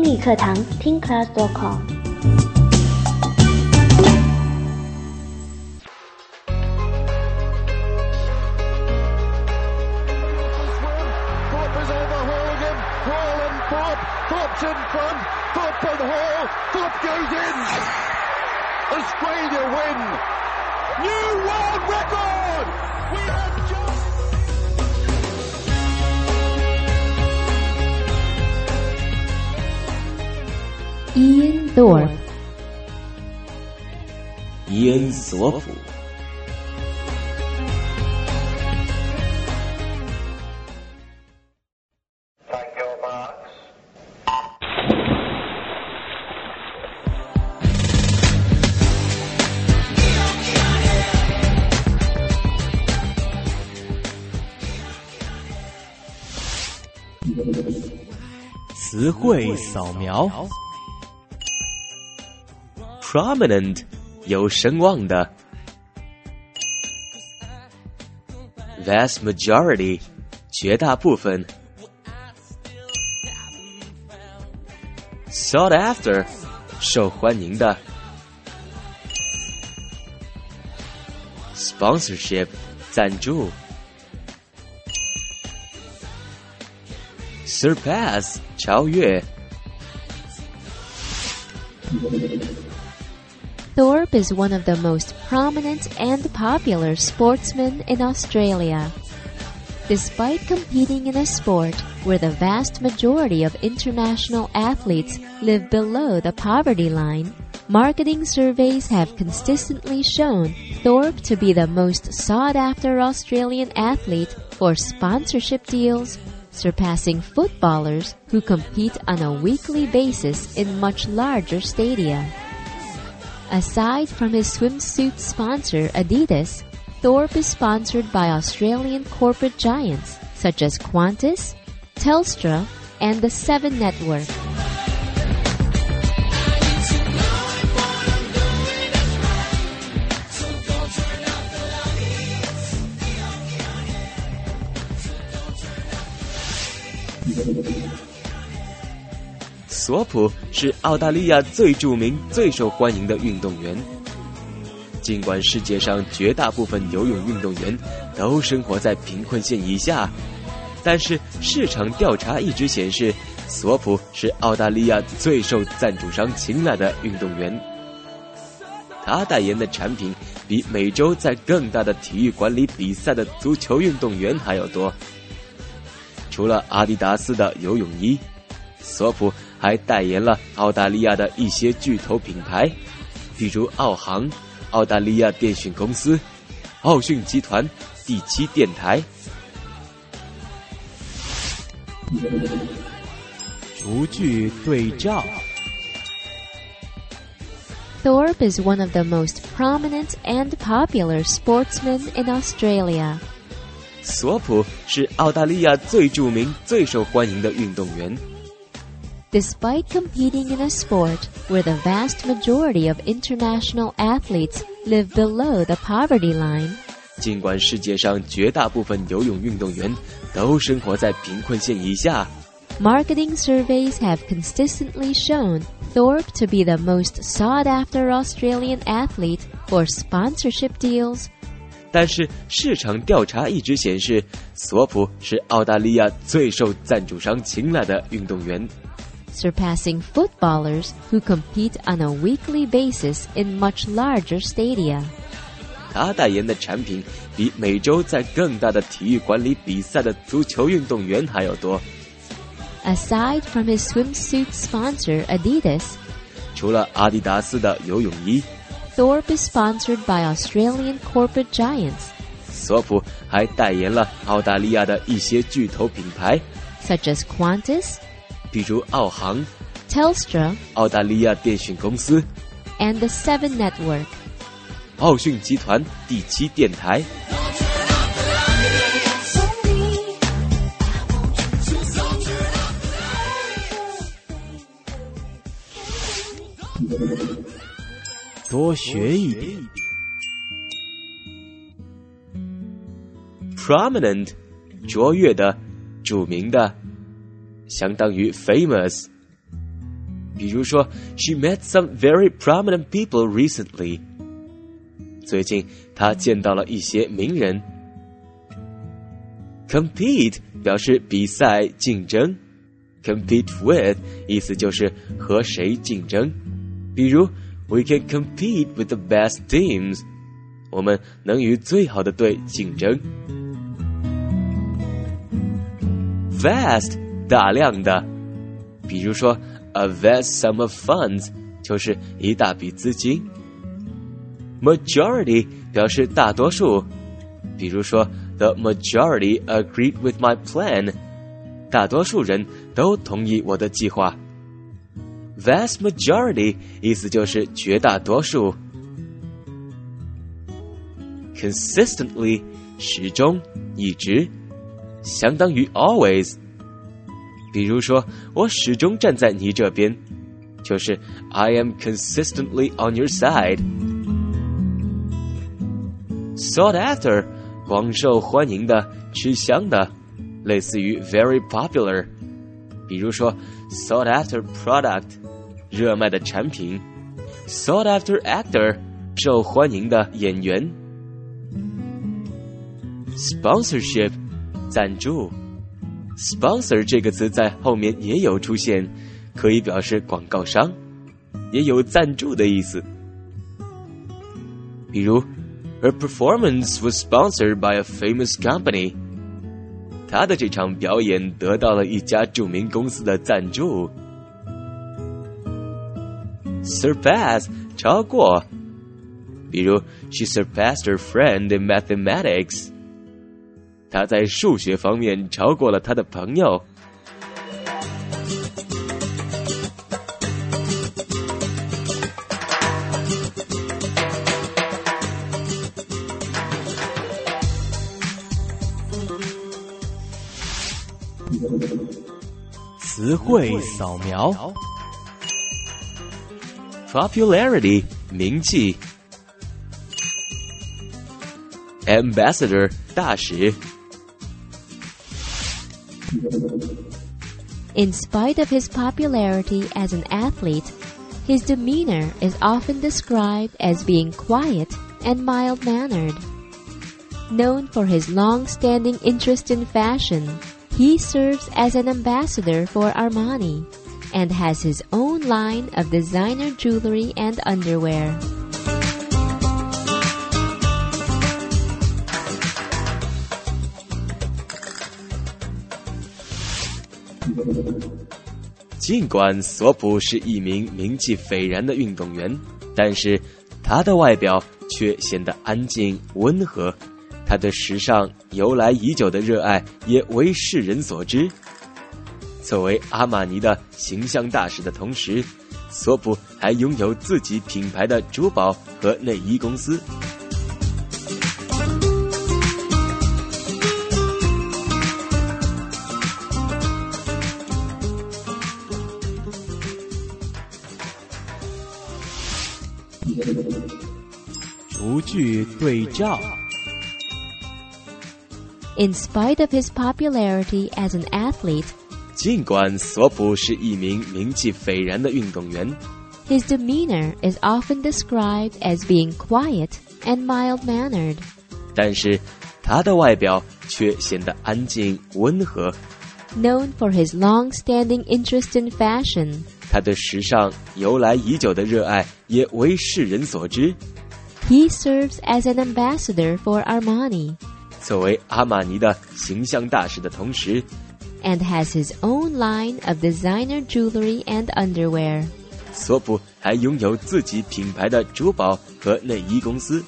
英语课堂听 class.com。 Thorpe's in front, Thorpe and Hall, Thorpe goes in. Australia win. New world record. We have just... Ian Thorpe. Ian 索普。 词汇扫描 Prominent 有声望的 Vast majority 绝大部分 Sought after 受欢迎的 Sponsorship 赞助Surpass 超越 Thorpe is one of the most prominent and popular sportsmen in Australia. Despite competing in a sport where the vast majority of international athletes live below the poverty line, marketing surveys have consistently shown Thorpe to be the most sought-after Australian athlete for sponsorship deals, surpassing footballers who compete on a weekly basis in much larger stadia. Aside from his swimsuit sponsor Adidas, Thorpe is sponsored by Australian corporate giants such as Qantas, Telstra, and the Seven Network. 索普是澳大利亚最著名、最受欢迎的运动员。尽管世界上绝大部分游泳运动员都生活在贫困线以下，但是市场调查一直显示，索普是澳大利亚最受赞助商青睐的运动员。他代言的产品比每周在更大的体育馆里比赛的足球运动员还要多。除了阿迪达斯的游泳衣，索普还代言了澳大利亚的一些巨头品牌，比如澳航、澳大利亚电讯公司、奥讯集团、第7电台。 逐句对照 Thorpe is one of the most prominent and popular sportsmen in Australia. 索普是澳大利亚最著名、最受欢迎的运动员。 Despite competing in a sport where the vast majority of international athletes live below the poverty line, 尽管世界上绝大部分游泳运动员都生活在贫困线以下， marketing surveys have consistently shown Thorpe to be the most sought-after Australian athlete for sponsorship deals, 但是市场调查一直显示，索普是澳大利亚最受赞助商青睐的运动员。 surpassing footballers who compete on a weekly basis in much larger stadia. 他代言的产品比每周在更大的体育馆里比赛的足球运动员还要多。 Aside from his swimsuit sponsor Adidas, 除了阿迪达斯的游泳衣， Thorpe is sponsored by Australian corporate giants, 索普还代言了澳大利亚的一些巨头品牌， such as Qantas, 比如澳航、 Telstra, 澳大利亚电讯公司、 and the Seven Network. 奥讯集团、第7电台。 多学一点。 Prominent 卓越的、著名的，相当于 famous。 比如说 She met some very prominent people recently. 最近她见到了一些名人。Compete 表示比赛竞争， compete with 意思就是和谁竞争。比如 We can compete with the best teams. 我们能与最好的队竞争。Vast 大量的，比如说 A vast sum of funds 就是一大笔资金。Majority 表示大多数，比如说 The majority agreed with my plan. 大多数人都同意我的计划。Vast majority 意思就是绝大多数。Consistently 始终一直，相当于 always。比如说我始终站在你这边，就是 I am consistently on your side。 Sought after 广受欢迎的，吃香的，类似于 very popular。 比如说 sought after product 热卖的产品， sought after actor 受欢迎的演员。Sponsorship 赞助， sponsor 这个词在后面也有出现，可以表示广告商，也有赞助的意思。比如Her performance was sponsored by a famous company. 她的这场表演得到了一家著名公司的赞助。Surpass 超过，比如 She surpassed her friend in mathematics. 她在数学方面超过了她的朋友。 词汇扫描。 Popularity 名气。Ambassador 大使。 In spite of his popularity as an athlete, his demeanor is often described as being quiet and mild-mannered. Known for his long-standing interest in fashion, he serves as an ambassador for Armani and has his own line of designer jewelry and underwear. 《尽管索普是一名名气斐然的运动员，但是他的外表却显得安静温和。他对时尚由来已久的热爱也为世人所知。作为阿玛尼的形象大使的同时，索普还拥有自己品牌的珠宝和内衣公司。 逐句对照。 In spite of his popularity as an athlete, 尽管索普是一名名气斐然的运动员， his demeanor is often described as being quiet and mild-mannered. 但是他的外表却显得安静温和。 Known for his long-standing interest in fashion, 他对时尚由来已久的热爱也为世人所知。 he serves as an ambassador for Armani, 作为阿玛尼的形象大使的同时， and has his own line of designer jewelry and underwear. 索普还拥有自己品牌的珠宝和内衣公司。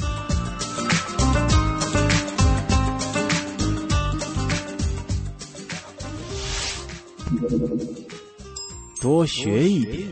多学一点。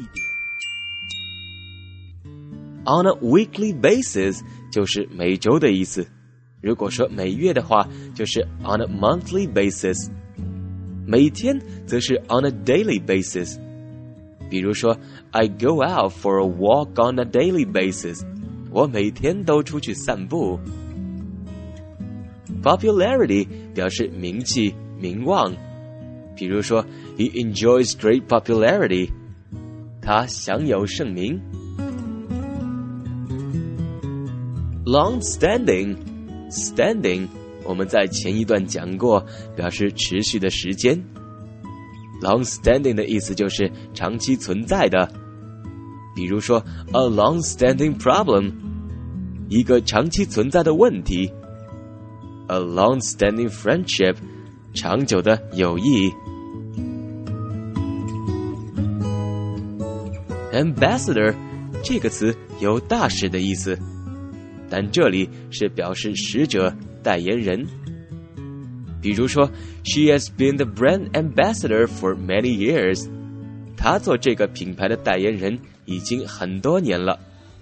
On a weekly basis 就是每周的意思，如果说每月的话，就是 on a monthly basis。每天则是 on a daily basis。比如说 I go out for a walk on a daily basis。我每天都出去散步。Popularity 表示名气、名望。比如说 He enjoys great popularity。 他享有盛名。Long-standing， standing， 我们在前一段讲过，表示持续的时间。Long-standing 的意思就是长期存在的，比如说 a long-standing problem， 一个长期存在的问题。A long-standing friendship， 长久的友谊。Ambassador 这个词有大使的意思，但这里是表示使者、代言人。比如说 She has been the brand ambassador for many years， 她做这个品牌的代言人已经很多年了。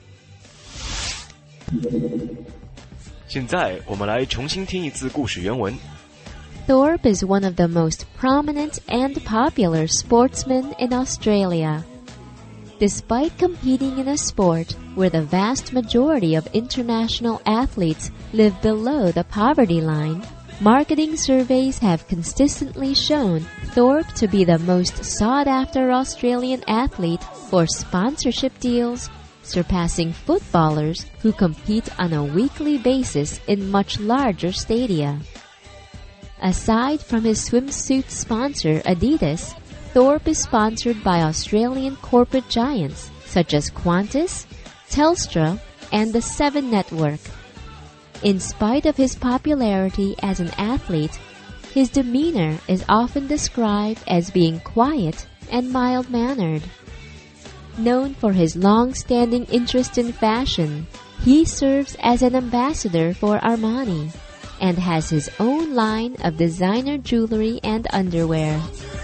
现在我们来重新听一次故事原文。 Thorpe is one of the most prominent and popular sportsmen in Australia. Despite competing in a sport where the vast majority of international athletes live below the poverty line, marketing surveys have consistently shown Thorpe to be the most sought-after Australian athlete for sponsorship deals, surpassing footballers who compete on a weekly basis in much larger stadia. Aside from his swimsuit sponsor Adidas, Thorpe is sponsored by Australian corporate giants such as Qantas, Telstra, and the Seven Network. In spite of his popularity as an athlete, his demeanor is often described as being quiet and mild-mannered. Known for his long-standing interest in fashion, he serves as an ambassador for Armani and has his own line of designer jewelry and underwear.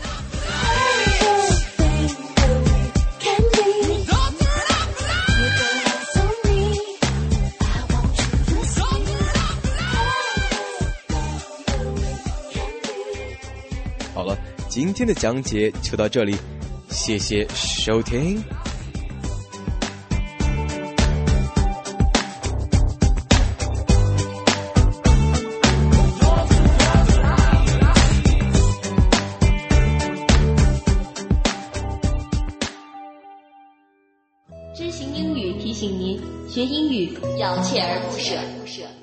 Thorpe 好了，今天的讲解就到这里，谢谢收听。 知行英语提醒您，学英语要锲而不舍。